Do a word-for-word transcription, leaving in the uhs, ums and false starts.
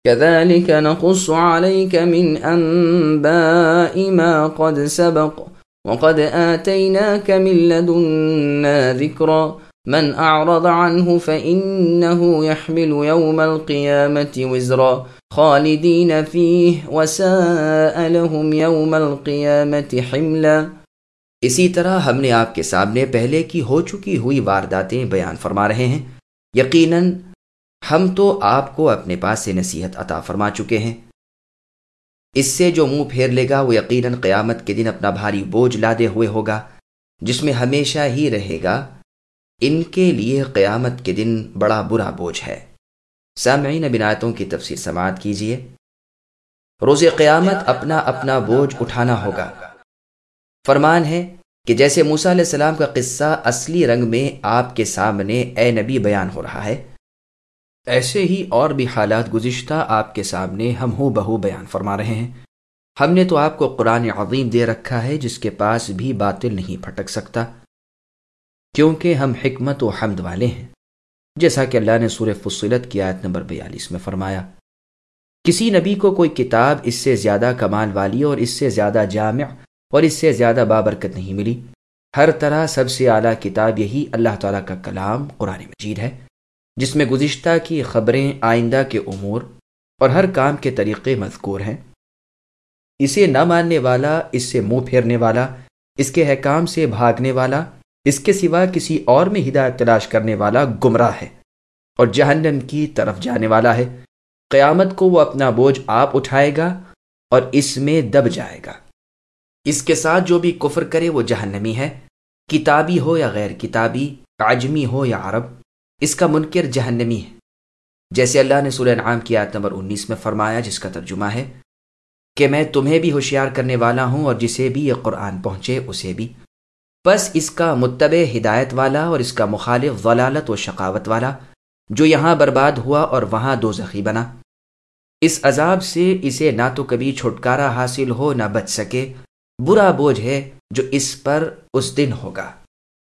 كذلك نقص عليك من أنباء ما قد سبق وقد آتيناك من لدنا ذكرا من أعرض عنه فإنه يحمل يوم القيامة وزرا خالدين فيه وساء لهم يوم القيامة حملا۔ اسی طرح ہم نے آپ کے سامنے پہلے کی ہو چکی ہوئی وارداتیں بیان فرما رہے ہیں۔ یقیناً ہم تو آپ کو اپنے پاس سے نصیحت عطا فرما چکے ہیں۔ اس سے جو منہ پھیر لے گا وہ یقیناً قیامت کے دن اپنا بھاری بوجھ لادے ہوئے ہوگا جس میں ہمیشہ ہی رہے گا۔ ان کے لیے قیامت کے دن بڑا برا بوجھ ہے۔ سامعین، اب آیتوں کی تفسیر سماعت کیجیے۔ روز قیامت اپنا اپنا بوجھ اٹھانا ہوگا۔ فرمان ہے کہ جیسے موسیٰ علیہ السلام کا قصہ اصلی رنگ میں آپ کے سامنے اے نبی بیان ہو رہا ہے، ایسے ہی اور بھی حالات گزشتہ آپ کے سامنے ہم ہو بہو بیان فرما رہے ہیں۔ ہم نے تو آپ کو قرآن عظیم دے رکھا ہے جس کے پاس بھی باطل نہیں پھٹک سکتا، کیونکہ ہم حکمت و حمد والے ہیں، جیسا کہ اللہ نے سورہ فصلت کی آیت نمبر بیالیس میں فرمایا۔ کسی نبی کو کوئی کتاب اس سے زیادہ کمال والی اور اس سے زیادہ جامع اور اس سے زیادہ بابرکت نہیں ملی۔ ہر طرح سب سے اعلیٰ کتاب یہی اللہ تعالیٰ کا کلام قرآن مجید ہے، جس میں گزشتہ کی خبریں، آئندہ کے امور اور ہر کام کے طریقے مذکور ہیں۔ اسے نہ ماننے والا، اس سے منہ پھیرنے والا، اس کے احکام سے بھاگنے والا، اس کے سوا کسی اور میں ہدایت تلاش کرنے والا گمراہ ہے اور جہنم کی طرف جانے والا ہے۔ قیامت کو وہ اپنا بوجھ آپ اٹھائے گا اور اس میں دب جائے گا۔ اس کے ساتھ جو بھی کفر کرے وہ جہنمی ہے، کتابی ہو یا غیر کتابی، عجمی ہو یا عرب، اس کا منکر جہنمی ہے، جیسے اللہ نے سورہ انعام کی آیت نمبر انیس میں فرمایا، جس کا ترجمہ ہے کہ میں تمہیں بھی ہوشیار کرنے والا ہوں اور جسے بھی یہ قرآن پہنچے اسے بھی۔ بس اس کا متبع ہدایت والا اور اس کا مخالف ضلالت و شقاوت والا، جو یہاں برباد ہوا اور وہاں دوزخی بنا۔ اس عذاب سے اسے نہ تو کبھی چھٹکارا حاصل ہو نہ بچ سکے۔ برا بوجھ ہے جو اس پر اس دن ہوگا۔